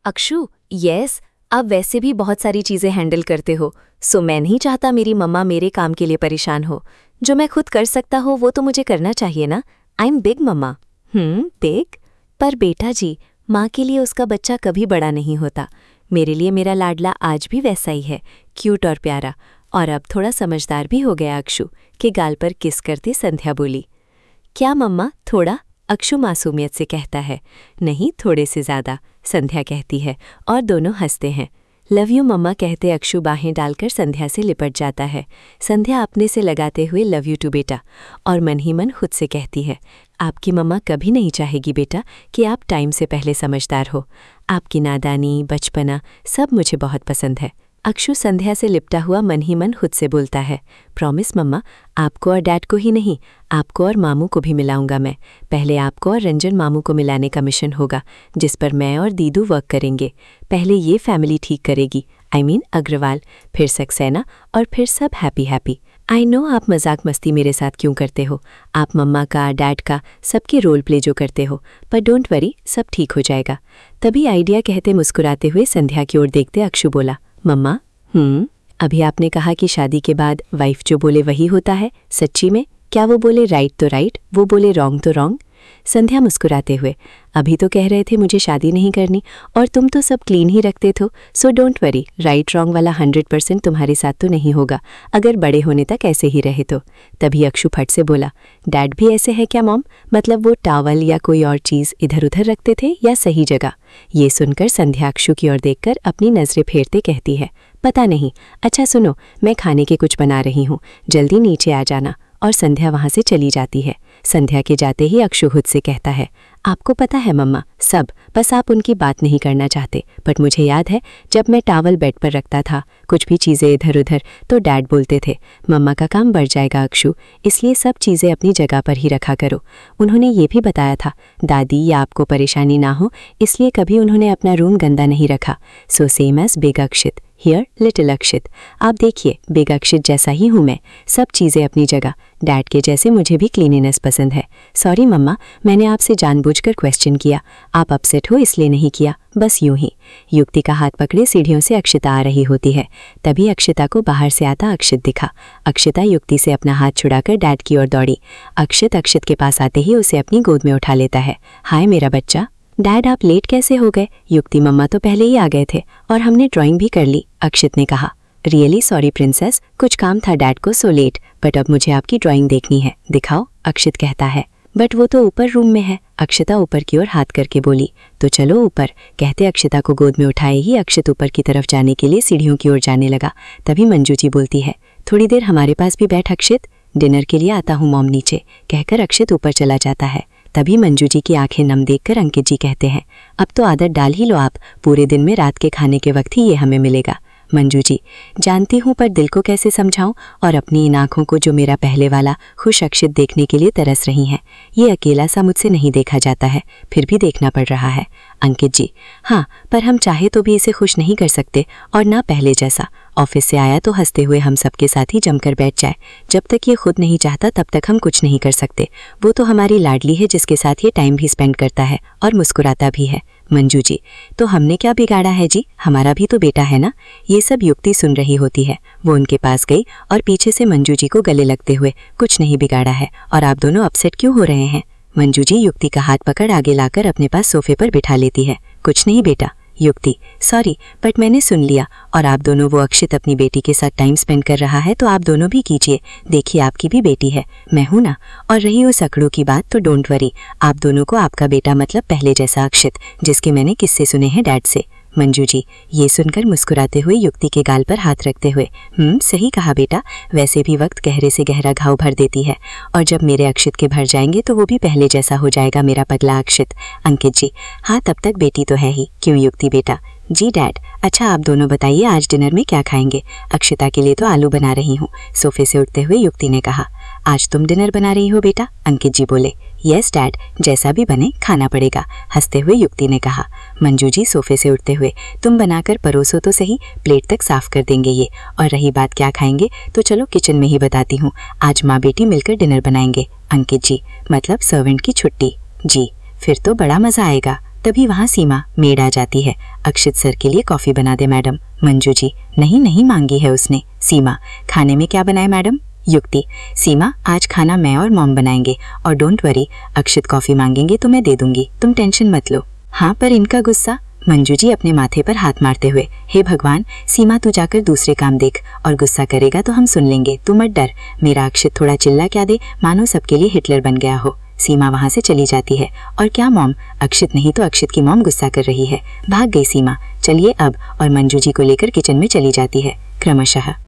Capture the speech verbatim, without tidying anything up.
Akshu, yes, आप वैसे भी बहुत सारी चीज़ें हैंडल करते हो, सो मैं नहीं चाहता मेरी मम्मा मेरे काम के लिए परेशान हो। जो मैं खुद कर सकता हूँ वो तो मुझे करना चाहिए ना। I am big mama. Hmm big? पर बेटा जी, माँ के लिए उसका बच्चा कभी बड़ा नहीं होता। मेरे लिए मेरा लाडला आज भी वैसा ही है, क्यूट और प्यारा। और अब थोड़ा समझदार भी हो गया अक्षु के गाल पर किस करती संध्या बोली। क्या मम्मा, थोड़ा? अक्षु मासूमियत से कहता है। नहीं, थोड़े से ज़्यादा, संध्या कहती है और दोनों हंसते हैं। लव यू मम्मा कहते अक्षु बाहें डालकर संध्या से लिपट जाता है। संध्या अपने से लगाते हुए लव यू टू बेटा, और मन ही मन खुद से कहती है, आपकी मम्मा कभी नहीं चाहेगी बेटा कि आप टाइम से पहले समझदार हो। आपकी नादानी, बचपना सब मुझे बहुत पसंद है। अक्षु संध्या से लिपटा हुआ मन ही मन खुद से बोलता है, प्रॉमिस मम्मा, आपको और डैड को ही नहीं, आपको और मामू को भी मिलाऊंगा मैं। पहले आपको और रंजन मामू को मिलाने का मिशन होगा, जिस पर मैं और दीदू वर्क करेंगे। पहले ये फैमिली ठीक करेगी, आई मीन अग्रवाल, फिर सक्सेना, और फिर सब हैप्पी हैप्पी। आई नो आप मजाक मस्ती मेरे साथ क्यों करते हो, आप मम्मा का, डैड का, सबके रोल प्ले जो करते हो, पर डोंट वरी, सब ठीक हो जाएगा। तभी आइडिया कहते मुस्कुराते हुए संध्या की ओर देखते अक्षु बोला, मम्मा, हम्म अभी आपने कहा कि शादी के बाद वाइफ जो बोले वही होता है, सच्ची में? क्या वो बोले राइट तो राइट, वो बोले रॉन्ग तो रॉन्ग? संध्या मुस्कुराते हुए, अभी तो कह रहे थे मुझे शादी नहीं करनी, और तुम तो सब क्लीन ही रखते थे, so don't worry, right wrong वाला हंड्रेड परसेंट तुम्हारे साथ तो नहीं होगा, अगर बड़े होने तक ऐसे ही रहे तो। तभी अक्षु फट से बोला, डैड भी ऐसे है क्या मॉम? मतलब वो टावल या कोई और चीज़ इधर उधर रखते थे या सही जगह? ये सुनकर संध्या अक्षु की ओर देखकर अपनी नज़रें फेरते कहती है, पता नहीं। अच्छा सुनो, मैं खाने के कुछ बना रही हूँ, जल्दी नीचे आ जाना। और संध्या वहाँ से चली जाती है। संध्या के जाते ही अक्षु खुद से कहता है, आपको पता है मम्मा, सब, बस आप उनकी बात नहीं करना चाहते। बट मुझे याद है जब मैं टावल बेड पर रखता था, कुछ भी चीज़ें इधर उधर, तो डैड बोलते थे, मम्मा का काम बढ़ जाएगा अक्षु, इसलिए सब चीज़ें अपनी जगह पर ही रखा करो। उन्होंने ये भी बताया था, दादी या आपको परेशानी ना हो, इसलिए कभी उन्होंने अपना रूम गंदा नहीं रखा। So same as big Akshit, here little Akshit. आप देखिए, बिग अक्षित जैसा ही हूँ मैं, सब चीज़ें अपनी जगह। डैड के जैसे मुझे भी क्लीनिनेस पसंद है। सॉरी मम्मा, मैंने आपसे जानबूझकर क्वेश्चन किया, आप अपसेट हो इसलिए नहीं किया, बस यूं ही। युक्ति का हाथ पकड़े सीढ़ियों से अक्षिता आ रही होती है। तभी अक्षिता को बाहर से आता अक्षित दिखा। अक्षिता युक्ति से अपना हाथ छुड़ाकर डैड की ओर दौड़ी। अक्षित अक्षित के पास आते ही उसे अपनी गोद में उठा लेता है। हाय मेरा बच्चा। डैड आप लेट कैसे हो गए? युक्ति मम्मा तो पहले ही आ गए थे और हमने ड्राइंग भी कर ली, अक्षित ने कहा। रियली सॉरी प्रिंसेस, कुछ काम था डैड को, सो लेट, बट अब मुझे आपकी ड्राइंग देखनी है, दिखाओ, अक्षित कहता है। बट वो तो ऊपर रूम में है, अक्षिता ऊपर की ओर हाथ करके बोली। तो चलो ऊपर, कहते अक्षिता को गोद में उठाए ही अक्षित ऊपर की तरफ जाने के लिए सीढ़ियों की ओर जाने लगा। तभी मंजू जी बोलती है, थोड़ी देर हमारे पास भी बैठ अक्षित, डिनर के लिए आता हूँ मॉम नीचे, कहकर अक्षित ऊपर चला जाता है। तभी मंजू जी की आंखें नम देखकर अंकित जी कहते हैं, अब तो आदत डाल ही लो आप, पूरे दिन में रात के खाने के वक्त ही ये हमें मिलेगा। मंजू जी, जानती हूँ, पर दिल को कैसे समझाऊं, और अपनी इन आँखों को जो मेरा पहले वाला खुश अक्षित देखने के लिए तरस रही हैं। ये अकेला सा मुझसे नहीं देखा जाता है, फिर भी देखना पड़ रहा है। अंकित जी, हाँ, पर हम चाहे तो भी इसे खुश नहीं कर सकते, और ना पहले जैसा। ऑफिस से आया तो हंसते हुए हम सबके साथ ही जमकर बैठ जाए। जब तक ये खुद नहीं चाहता तब तक हम कुछ नहीं कर सकते। वो तो हमारी लाडली है जिसके साथ ये टाइम भी स्पेंड करता है और मुस्कुराता भी है। मंजू जी, तो हमने क्या बिगाड़ा है जी, हमारा भी तो बेटा है ना। ये सब युक्ति सुन रही होती है। वो उनके पास गई और पीछे से मंजू जी को गले लगते हुए, कुछ नहीं बिगाड़ा है, और आप दोनों अपसेट क्यों हो रहे हैं? मंजू जी युक्ति का हाथ पकड़ आगे लाकर अपने पास सोफे पर बिठा लेती है। कुछ नहीं बेटा। युक्ति, सॉरी, बट मैंने सुन लिया, और आप दोनों, वो अक्षित अपनी बेटी के साथ टाइम स्पेंड कर रहा है तो आप दोनों भी कीजिए, देखिए आपकी भी बेटी है, मैं हूं ना। और रही उस अकड़ों की बात, तो डोंट वरी, आप दोनों को आपका बेटा मतलब पहले जैसा अक्षित, जिसके मैंने किस्से सुने हैं डैड से। मंजू जी, ये सुनकर मुस्कुराते हुए युक्ति के गाल पर हाथ रखते हुए, हम्म सही कहा बेटा, वैसे भी वक्त गहरे से गहरा घाव भर देती है, और जब मेरे अक्षित के भर जाएंगे तो वो भी पहले जैसा हो जाएगा मेरा पगला अक्षित। अंकित जी, हाँ तब तक बेटी तो है ही, क्यों युक्ति बेटा? जी डैड। अच्छा आप दोनों बताइए आज डिनर में क्या खाएंगे? अक्षिता के लिए तो आलू बना रही हूँ, सोफे से उठते हुए युक्ति ने कहा। आज तुम डिनर बना रही हो बेटा? अंकित जी बोले। यस डैड, जैसा भी बने खाना पड़ेगा, हंसते हुए युक्ति ने कहा। मंजू जी सोफे से उठते हुए, तुम बनाकर परोसो तो सही, प्लेट तक साफ कर देंगे ये। और रही बात क्या खाएंगे, तो चलो किचन में ही बताती हूँ, आज माँ बेटी मिलकर डिनर बनाएंगे। अंकित जी, मतलब सर्वेंट की छुट्टी? जी, फिर तो बड़ा मज़ा आएगा। तभी वहाँ सीमा मेड आ जाती है। अक्षित सर के लिए कॉफ़ी बना दे मैडम। मंजू जी, नहीं नहीं मांगी है उसने। सीमा, खाने में क्या बनाए मैडम? युक्ति, सीमा आज खाना मैं और मॉम बनाएंगे और डोंट वरी, अक्षित कॉफ़ी मांगेंगे तो मैं दे दूंगी, तुम टेंशन मत लो। हाँ पर इनका गुस्सा? मंजू जी अपने माथे पर हाथ मारते हुए, हे भगवान, सीमा तू जाकर दूसरे काम देख, और गुस्सा करेगा तो हम सुन लेंगे, तू मत डर। मेरा अक्षित थोड़ा चिल्ला क्या दे, मानो सबके लिए हिटलर बन गया हो। सीमा वहां से चली जाती है। और क्या मॉम, अक्षित नहीं तो अक्षित की मॉम गुस्सा कर रही है। भाग गई सीमा। चलिए अब, और मंजू जी को लेकर किचन में चली जाती है क्रमशः।